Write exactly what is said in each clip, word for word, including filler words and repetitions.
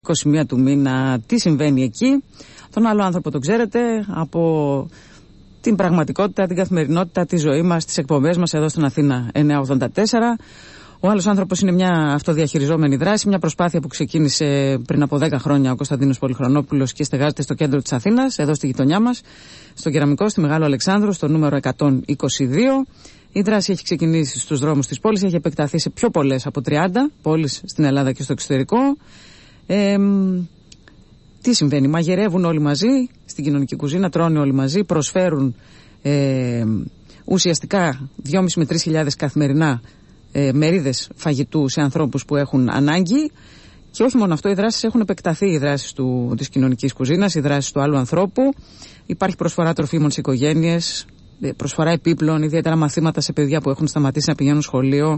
είκοσι μία του μήνα, τι συμβαίνει εκεί. Τον άλλο άνθρωπο τον ξέρετε από την πραγματικότητα, την καθημερινότητα, τη ζωή μας, τις εκπομπές μας εδώ στην Αθήνα εννιακόσια ογδόντα τέσσερα. Ο άλλος άνθρωπος είναι μια αυτοδιαχειριζόμενη δράση, μια προσπάθεια που ξεκίνησε πριν από δέκα χρόνια ο Κωνσταντίνος Πολυχρονόπουλος και στεγάζεται στο κέντρο της Αθήνας, εδώ στη γειτονιά μας, στο Κεραμικό, στη Μεγάλο Αλεξάνδρου, στο νούμερο εκατόν είκοσι δύο. Η δράση έχει ξεκινήσει στους δρόμους της πόλης, έχει επεκταθεί σε πιο πολλές από τριάντα πόλεις στην Ελλάδα και στο εξωτερικό. Ε, τι συμβαίνει, μαγειρεύουν όλοι μαζί στην κοινωνική κουζίνα, τρώνε όλοι μαζί, προσφέρουν ε, ουσιαστικά δυόμισι με τρεις χιλιάδες καθημερινά ε, μερίδες φαγητού σε ανθρώπους που έχουν ανάγκη. Και όχι μόνο αυτό, οι δράσεις έχουν επεκταθεί, οι δράσεις του, της κοινωνικής κουζίνας, οι δράσεις του άλλου ανθρώπου. Υπάρχει προσφορά τροφίμων σε οικογένειες, προσφορά επίπλων, ιδιαίτερα μαθήματα σε παιδιά που έχουν σταματήσει να πηγαίνουν σχολείο.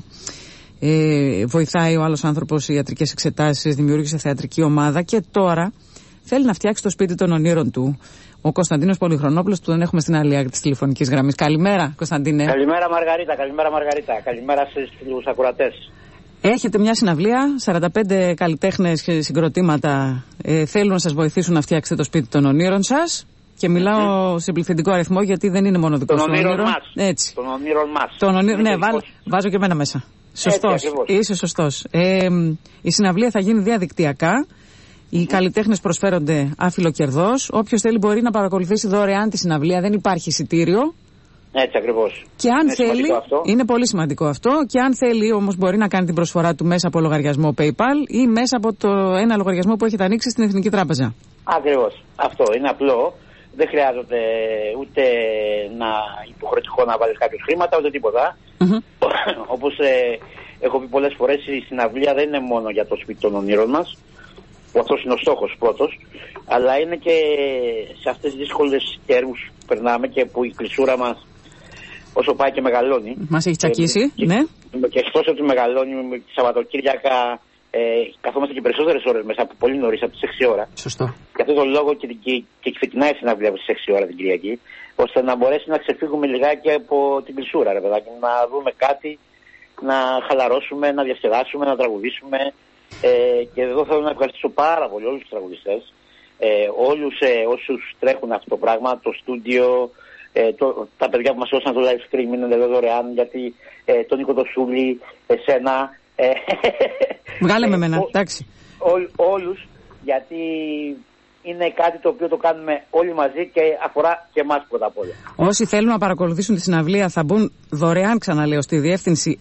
Ε, βοηθάει ο άλλος άνθρωπος οι ιατρικές εξετάσεις, δημιούργησε θεατρική ομάδα και τώρα θέλει να φτιάξει το σπίτι των ονείρων του. Ο Κωνσταντίνος Πολυχρονόπουλος, που τον έχουμε στην άλλη άκρη της τηλεφωνικής γραμμής. Καλημέρα, Κωνσταντίνε. Καλημέρα, Μαργαρίτα. Καλημέρα, Μαργαρίτα. Καλημέρα στους ακροατές. Έχετε μια συναυλία, σαράντα πέντε καλλιτέχνες και συγκροτήματα ε, θέλουν να σας βοηθήσουν να φτιάξετε το σπίτι των ονείρων σας. Και μιλάω mm. σε πληθυντικό αριθμό, γιατί δεν είναι μόνο δικό σου όνειρο. Των ονείρων μας. Έτσι. Των ονείρων μας. Τον ονείρο... Ναι, βάλ... βάζω και εμένα μέσα. Σωστός. Είσαι σωστός. Ε, η συναυλία θα γίνει διαδικτυακά. Οι mm. καλλιτέχνες προσφέρονται άφιλο κερδός. Όποιος θέλει μπορεί να παρακολουθήσει δωρεάν τη συναυλία. Δεν υπάρχει εισιτήριο. Έτσι ακριβώς. Και αν είναι θέλει, είναι πολύ σημαντικό αυτό. Και αν θέλει όμως μπορεί να κάνει την προσφορά του μέσα από λογαριασμό PayPal ή μέσα από το ένα λογαριασμό που έχετε ανοίξει στην Εθνική Τράπεζα. Ακριβώς. Αυτό είναι απλό. Δεν χρειάζεται ούτε να υποχρεωτικό να βάλεις κάποιους χρήματα ούτε τίποτα. Mm-hmm. Όπως ε, έχω πει πολλές φορές, η συναυλία δεν είναι μόνο για το σπίτι των ονείρων μας, που αυτός είναι ο στόχος πρώτος, αλλά είναι και σε αυτές τις δύσκολες καιρούς που περνάμε και που η κλεισούρα μας όσο πάει και μεγαλώνει. Μας έχει τσακίσει, και, ναι. Και εκτός ότι μεγαλώνει, με τη Σαββατοκύριακα ε, καθόμαστε και περισσότερες ώρες μέσα από πολύ νωρίς, από τις έξι ώρα. Σωστό. Και αυτόν τον λόγο και, και, και ξεκινάει η συναυλία από τις έξι ώρα την Κυριακή, ώστε να μπορέσει να ξεφύγουμε λιγάκι από την κλεισούρα, ρε παιδάκι, να δούμε κάτι, να χαλαρώσουμε, να διασκεδάσουμε, να τραγουδήσουμε. Ε, και εδώ θέλω να ευχαριστήσω πάρα πολύ όλους τους τραγουδιστές, ε, όλους ε, όσους τρέχουν αυτό το πράγμα, το στούντιο, ε, το, τα παιδιά που μας έδωσαν το live stream είναι εδώ δωρεάν, γιατί ε, τον Νίκο το Σούλη, εσένα. Ε, Βγάλε με εμένα, εντάξει. Ό, όλους, γιατί είναι κάτι το οποίο το κάνουμε όλοι μαζί και αφορά και εμάς πρώτα απ' όλα. Όσοι θέλουν να παρακολουθήσουν τη συναυλία θα μπουν δωρεάν, ξαναλέω, στη διεύθυνση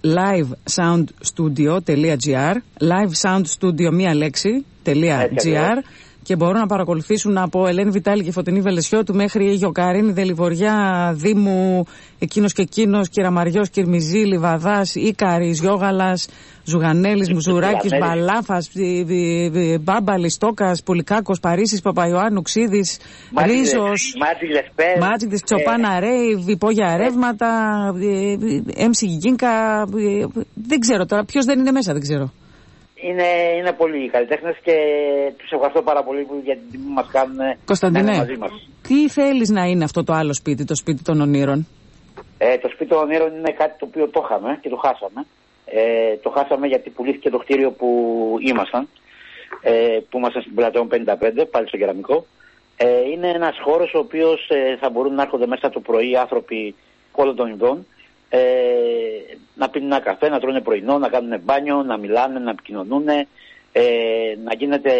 livesoundstudio.gr, livesoundstudio μία λέξη, .gr, και μπορούν να παρακολουθήσουν από Ελένη Βιτάλη και Φωτεινή Βελεσιώτου μέχρι Γιοκαρίνη, Δελιβοριά, Δήμου, εκείνος και εκείνος, Κυραμαριός, Κυρμιζή, Λιβαδάς, Ίκαρης, Γιώγαλας, Ζουγανέλης, Μουζουράκης, Μπαλάφας, Μπάμπαλης, Τόκας, Πουλικάκος, Παρίσης, Παπαϊωάννου, Ξίδης, Ρίζος, Μάτζικ, Τσοπάνα Ρέιβ, Υπόγεια Ρεύματα, Έμψη Γιγίνκα, δεν ξέρω τώρα ποιος δεν είναι μέσα, δεν ξέρω. Είναι, είναι πολλοί οι καλλιτέχνες και τους ευχαριστώ πάρα πολύ για την τιμή που μας κάνουν να είναι μαζί μας. Τι θέλεις να είναι αυτό το άλλο σπίτι, το σπίτι των ονείρων? Ε, το σπίτι των ονείρων είναι κάτι το οποίο το είχαμε και το χάσαμε. Ε, το χάσαμε γιατί πουλήθηκε το κτίριο που ήμασταν, ε, που ήμασταν στην Πλατεών πενήντα πέντε, πάλι στο Κεραμικό. Ε, είναι ένας χώρος ο οποίος ε, θα μπορούν να έρχονται μέσα το πρωί άνθρωποι όλων των ειδών, Ε, να πίνουν ένα καφέ, να τρώνε πρωινό, να κάνουν μπάνιο, να μιλάνε, να επικοινωνούν, ε, να γίνεται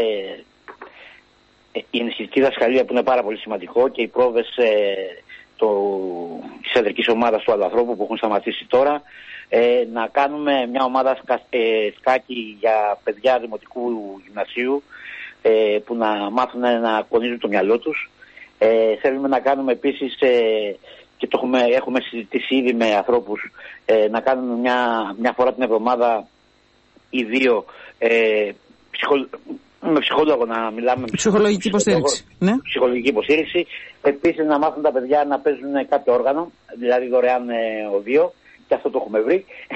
ε, η ενισχυτική δασκαλία που είναι πάρα πολύ σημαντικό και οι πρόβες ε, το, της ιατρικής ομάδας του άλλου ανθρώπου που έχουν σταματήσει τώρα, ε, να κάνουμε μια ομάδα σκα, ε, σκάκι για παιδιά δημοτικού γυμνασίου, ε, που να μάθουν να κονίζουν το μυαλό τους. Ε, θέλουμε να κάνουμε επίσης ε, και το έχουμε, έχουμε συζητήσει ήδη με ανθρώπους, ε, να κάνουμε μια, μια φορά την εβδομάδα ή δύο ε, ψυχο, με ψυχολόγο να μιλάμε. Ψυχολογική υποστήριξη. Ναι. Ψυχολογική υποστήριξη. Επίσης να μάθουν τα παιδιά να παίζουν κάποιο όργανο, δηλαδή δωρεάν ε, οδείο, και αυτό το έχουμε βρει.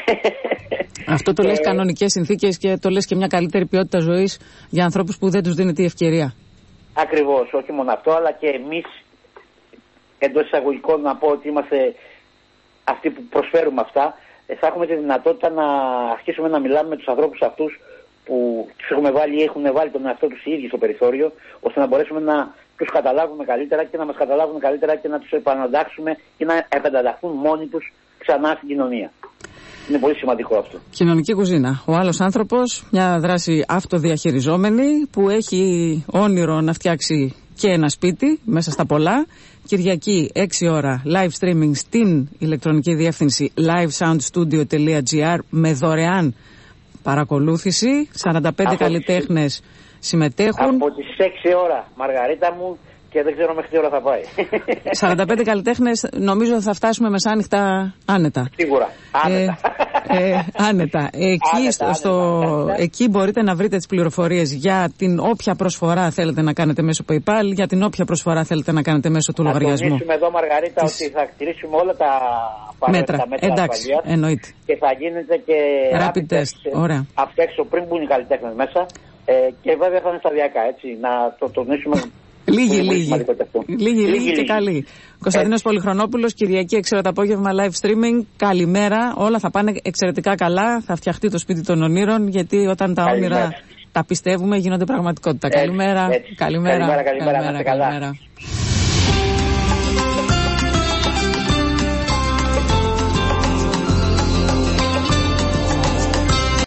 Αυτό το λες κανονικές συνθήκες και το λες και μια καλύτερη ποιότητα ζωής για ανθρώπους που δεν τους δίνεται η ευκαιρία. Ακριβώς, όχι μόνο αυτό, αλλά και εμείς, εντός εισαγωγικών, να πω ότι είμαστε αυτοί που προσφέρουμε αυτά, θα έχουμε τη δυνατότητα να αρχίσουμε να μιλάμε με τους ανθρώπους αυτούς που τους έχουμε βάλει ή έχουν βάλει τον εαυτό τους οι ίδιοι στο περιθώριο, ώστε να μπορέσουμε να τους καταλάβουμε καλύτερα και να μας καταλάβουν καλύτερα και να τους επαναντάξουμε και να επανανταχθούν μόνοι τους ξανά στην κοινωνία. Είναι πολύ σημαντικό αυτό. Κοινωνική κουζίνα. Ο άλλος άνθρωπος, μια δράση αυτοδιαχειριζόμενη που έχει όνειρο να φτιάξει και ένα σπίτι μέσα στα πολλά. Κυριακή έξι ώρα live streaming στην ηλεκτρονική διεύθυνση livesoundstudio τελεία gr με δωρεάν παρακολούθηση. σαράντα πέντε από καλλιτέχνες συμμετέχουν. Από τις έξι ώρα, Μαργαρίτα μου, και δεν ξέρω μέχρι τι ώρα θα πάει. σαράντα πέντε καλλιτέχνες, νομίζω θα φτάσουμε μεσάνυχτα άνετα. Σίγουρα, άνετα. Ε, ε, άνετα. Εκεί, άνετα, στο, στο, άνετα. Εκεί μπορείτε να βρείτε τις πληροφορίες για την όποια προσφορά θέλετε να κάνετε μέσω PayPal, για την όποια προσφορά θέλετε να κάνετε μέσω του θα λογαριασμού. Θα τονίσουμε εδώ, Μαργαρίτα, τις... ότι θα κτηρίσουμε όλα τα μέτρα, τα μέτρα εντάξει, ασφαλείας, εννοείται. Και θα γίνεται και rapid test. Ωραία. Απ' έξω πριν μπουν οι καλλιτέχνες μέσα. Ε, και βέβαια θα είναι σταδιακά, έτσι, να το τονίσουμε. Λίγοι, λίγοι. Λίγοι, λίγοι και καλοί. Κωνσταντίνος Πολυχρονόπουλος, Κυριακή έξι ώρα το απόγευμα live streaming. Καλημέρα. Όλα θα πάνε εξαιρετικά καλά. Θα φτιαχτεί το σπίτι των ονείρων, γιατί όταν τα καλημέρα. όνειρα τα πιστεύουμε γίνονται πραγματικότητα. Έτσι, καλημέρα. Έτσι. Καλημέρα. Καλημέρα, καλημέρα, καλημέρα, καλημέρα, καλημέρα.